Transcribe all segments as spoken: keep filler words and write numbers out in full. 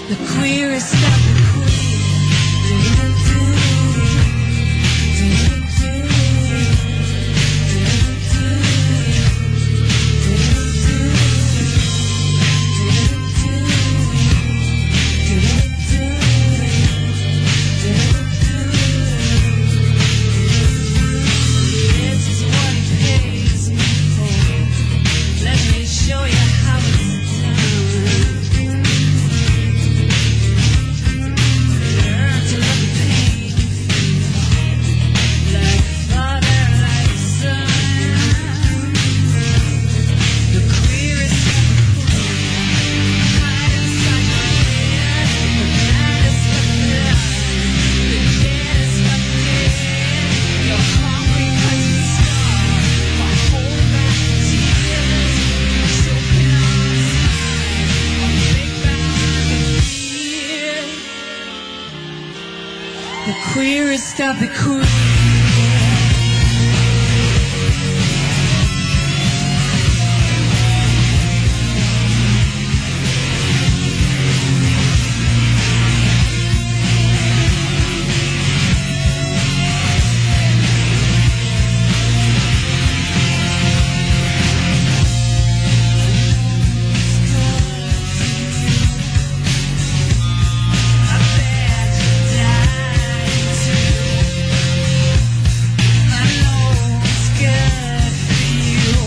The queerest of the queer. This is what it pays me for. Let me show you how it's done. Learn to love the pain, like father, like son. The queerest of the queer, hide inside my head. The maddest of the blind, the deadest of the dead. You're hungry 'cause you starve, while holding back the tears, choking on a sigh, a big bag of fear. The queerest of the queer. I bet you die too. I know it's good for you,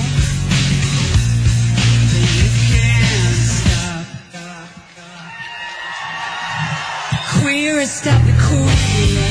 but you can't stop. Queerest of the queer.